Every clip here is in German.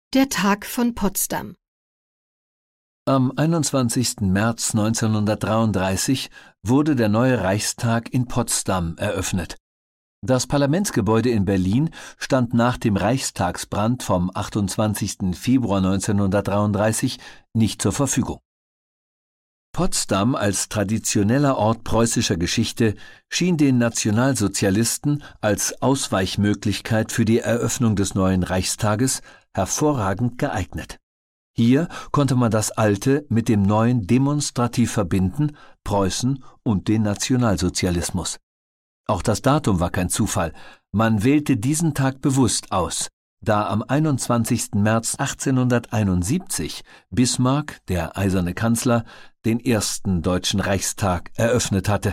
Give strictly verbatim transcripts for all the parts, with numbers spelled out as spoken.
Der Tag von Potsdam. Am einundzwanzigsten März neunzehnhundertdreiunddreißig wurde der neue Reichstag in Potsdam eröffnet. Das Parlamentsgebäude in Berlin stand nach dem Reichstagsbrand vom achtundzwanzigsten Februar neunzehnhundertdreiunddreißig nicht zur Verfügung. Potsdam als traditioneller Ort preußischer Geschichte schien den Nationalsozialisten als Ausweichmöglichkeit für die Eröffnung des neuen Reichstages hervorragend geeignet. Hier konnte man das Alte mit dem Neuen demonstrativ verbinden, Preußen und den Nationalsozialismus. Auch das Datum war kein Zufall. Man wählte diesen Tag bewusst aus, da am einundzwanzigsten März achtzehnhunderteinundsiebzig Bismarck, der eiserne Kanzler, den ersten Deutschen Reichstag eröffnet hatte.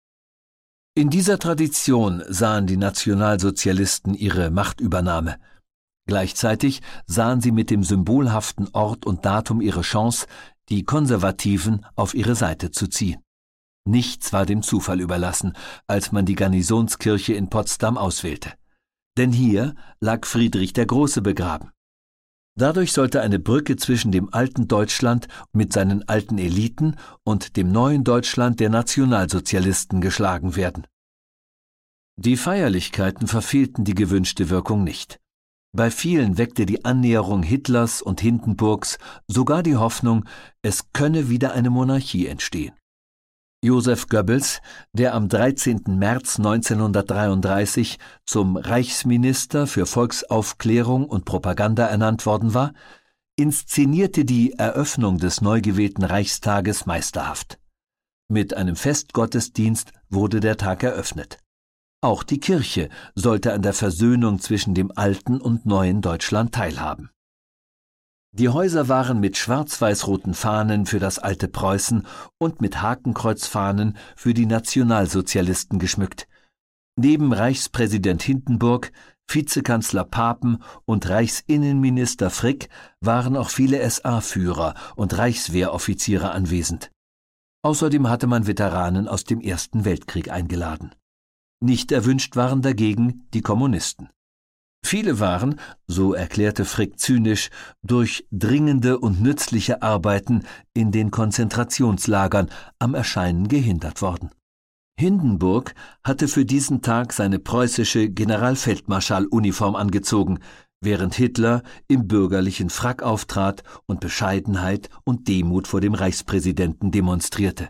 In dieser Tradition sahen die Nationalsozialisten ihre Machtübernahme. Gleichzeitig sahen sie mit dem symbolhaften Ort und Datum ihre Chance, die Konservativen auf ihre Seite zu ziehen. Nichts war dem Zufall überlassen, als man die Garnisonskirche in Potsdam auswählte. Denn hier lag Friedrich der Große begraben. Dadurch sollte eine Brücke zwischen dem alten Deutschland mit seinen alten Eliten und dem neuen Deutschland der Nationalsozialisten geschlagen werden. Die Feierlichkeiten verfehlten die gewünschte Wirkung nicht. Bei vielen weckte die Annäherung Hitlers und Hindenburgs sogar die Hoffnung, es könne wieder eine Monarchie entstehen. Joseph Goebbels, der am dreizehnten März neunzehnhundertdreiunddreißig zum Reichsminister für Volksaufklärung und Propaganda ernannt worden war, inszenierte die Eröffnung des neu gewählten Reichstages meisterhaft. Mit einem Festgottesdienst wurde der Tag eröffnet. Auch die Kirche sollte an der Versöhnung zwischen dem alten und neuen Deutschland teilhaben. Die Häuser waren mit schwarz-weiß-roten Fahnen für das alte Preußen und mit Hakenkreuzfahnen für die Nationalsozialisten geschmückt. Neben Reichspräsident Hindenburg, Vizekanzler Papen und Reichsinnenminister Frick waren auch viele S A-Führer und Reichswehroffiziere anwesend. Außerdem hatte man Veteranen aus dem Ersten Weltkrieg eingeladen. Nicht erwünscht waren dagegen die Kommunisten. Viele waren, so erklärte Frick zynisch, durch dringende und nützliche Arbeiten in den Konzentrationslagern am Erscheinen gehindert worden. Hindenburg hatte für diesen Tag seine preußische Generalfeldmarschalluniform angezogen, während Hitler im bürgerlichen Frack auftrat und Bescheidenheit und Demut vor dem Reichspräsidenten demonstrierte.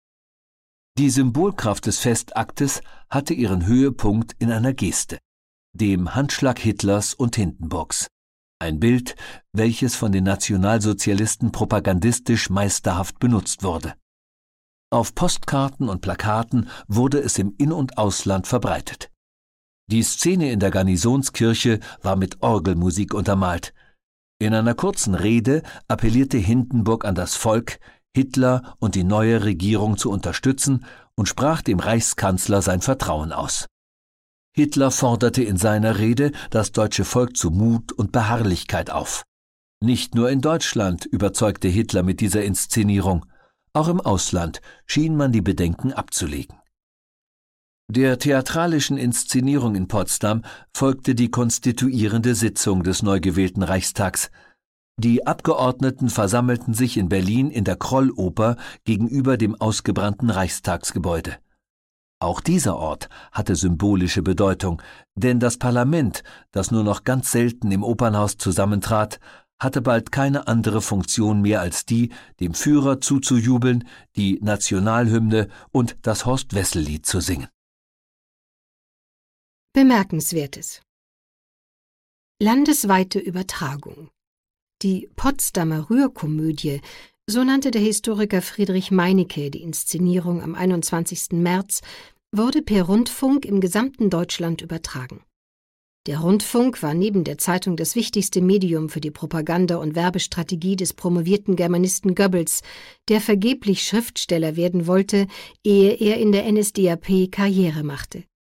Die Symbolkraft des Festaktes hatte ihren Höhepunkt in einer Geste, dem Handschlag Hitlers und Hindenburgs. Ein Bild, welches von den Nationalsozialisten propagandistisch meisterhaft benutzt wurde. Auf Postkarten und Plakaten wurde es im In- und Ausland verbreitet. Die Szene in der Garnisonskirche war mit Orgelmusik untermalt. In einer kurzen Rede appellierte Hindenburg an das Volk, Hitler und die neue Regierung zu unterstützen und sprach dem Reichskanzler sein Vertrauen aus. Hitler forderte in seiner Rede das deutsche Volk zu Mut und Beharrlichkeit auf. Nicht nur in Deutschland überzeugte Hitler mit dieser Inszenierung, auch im Ausland schien man die Bedenken abzulegen. Der theatralischen Inszenierung in Potsdam folgte die konstituierende Sitzung des neu gewählten Reichstags. Die Abgeordneten versammelten sich in Berlin in der Krolloper gegenüber dem ausgebrannten Reichstagsgebäude. Auch dieser Ort hatte symbolische Bedeutung, denn das Parlament, das nur noch ganz selten im Opernhaus zusammentrat, hatte bald keine andere Funktion mehr als die, dem Führer zuzujubeln, die Nationalhymne und das Horst-Wessel-Lied zu singen. Bemerkenswertes. Landesweite Übertragung. Die Potsdamer Rührkomödie, so nannte der Historiker Friedrich Meinecke die Inszenierung am einundzwanzigsten März, wurde per Rundfunk im gesamten Deutschland übertragen. Der Rundfunk war neben der Zeitung das wichtigste Medium für die Propaganda- und Werbestrategie des promovierten Germanisten Goebbels, der vergeblich Schriftsteller werden wollte, ehe er in der N S D A P Karriere machte.